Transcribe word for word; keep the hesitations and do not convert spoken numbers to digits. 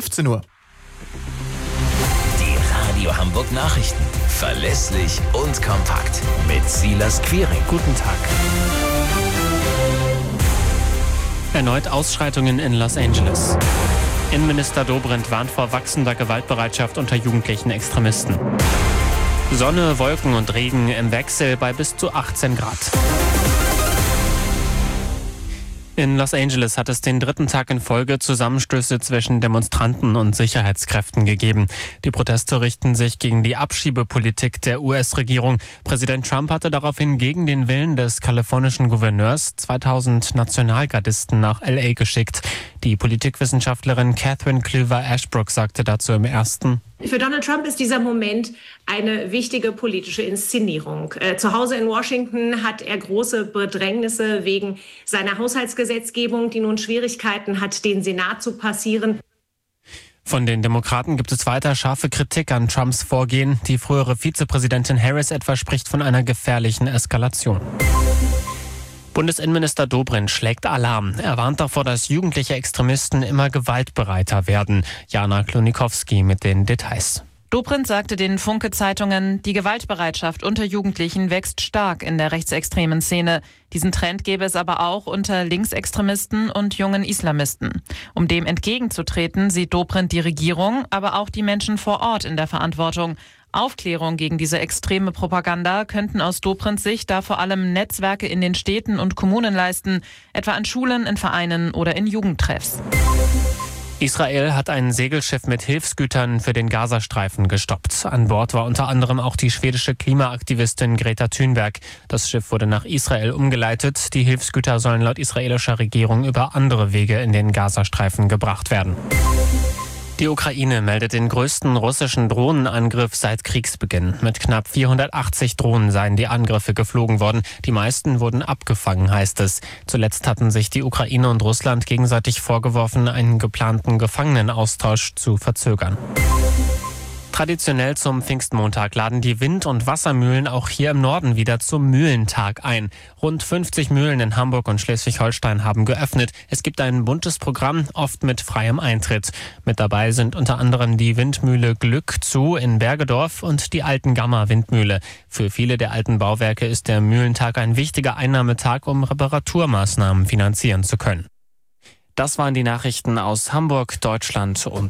fünfzehn Uhr. Die Radio Hamburg Nachrichten. Verlässlich und kompakt. Mit Silas Quiring. Guten Tag. Erneut Ausschreitungen in Los Angeles. Innenminister Dobrindt warnt vor wachsender Gewaltbereitschaft unter jugendlichen Extremisten. Sonne, Wolken und Regen im Wechsel bei bis zu achtzehn Grad. In Los Angeles hat es den dritten Tag in Folge Zusammenstöße zwischen Demonstranten und Sicherheitskräften gegeben. Die Proteste richten sich gegen die Abschiebepolitik der U S-Regierung. Präsident Trump hatte daraufhin gegen den Willen des kalifornischen Gouverneurs zweitausend Nationalgardisten nach L A geschickt. Die Politikwissenschaftlerin Catherine Cleaver-Ashbrook sagte dazu im ersten: Für Donald Trump ist dieser Moment eine wichtige politische Inszenierung. Äh, zu Hause in Washington hat er große Bedrängnisse wegen seiner Haushaltsgesetzgebung, die nun Schwierigkeiten hat, den Senat zu passieren. Von den Demokraten gibt es weiter scharfe Kritik an Trumps Vorgehen. Die frühere Vizepräsidentin Harris etwa spricht von einer gefährlichen Eskalation. Bundesinnenminister Dobrindt schlägt Alarm. Er warnt davor, dass jugendliche Extremisten immer gewaltbereiter werden. Jana Klonikowski mit den Details. Dobrindt sagte den Funke-Zeitungen, die Gewaltbereitschaft unter Jugendlichen wächst stark in der rechtsextremen Szene. Diesen Trend gäbe es aber auch unter Linksextremisten und jungen Islamisten. Um dem entgegenzutreten, sieht Dobrindt die Regierung, aber auch die Menschen vor Ort in der Verantwortung. Aufklärung gegen diese extreme Propaganda könnten aus Dobrindts Sicht da vor allem Netzwerke in den Städten und Kommunen leisten, etwa an Schulen, in Vereinen oder in Jugendtreffs. Israel hat ein Segelschiff mit Hilfsgütern für den Gazastreifen gestoppt. An Bord war unter anderem auch die schwedische Klimaaktivistin Greta Thunberg. Das Schiff wurde nach Israel umgeleitet. Die Hilfsgüter sollen laut israelischer Regierung über andere Wege in den Gazastreifen gebracht werden. Die Ukraine meldet den größten russischen Drohnenangriff seit Kriegsbeginn. Mit knapp vierhundertachtzig Drohnen seien die Angriffe geflogen worden. Die meisten wurden abgefangen, heißt es. Zuletzt hatten sich die Ukraine und Russland gegenseitig vorgeworfen, einen geplanten Gefangenenaustausch zu verzögern. Traditionell zum Pfingstmontag laden die Wind- und Wassermühlen auch hier im Norden wieder zum Mühlentag ein. Rund fünfzig Mühlen in Hamburg und Schleswig-Holstein haben geöffnet. Es gibt ein buntes Programm, oft mit freiem Eintritt. Mit dabei sind unter anderem die Windmühle Glück zu in Bergedorf und die Alten-Gamma-Windmühle. Für viele der alten Bauwerke ist der Mühlentag ein wichtiger Einnahmetag, um Reparaturmaßnahmen finanzieren zu können. Das waren die Nachrichten aus Hamburg, Deutschland und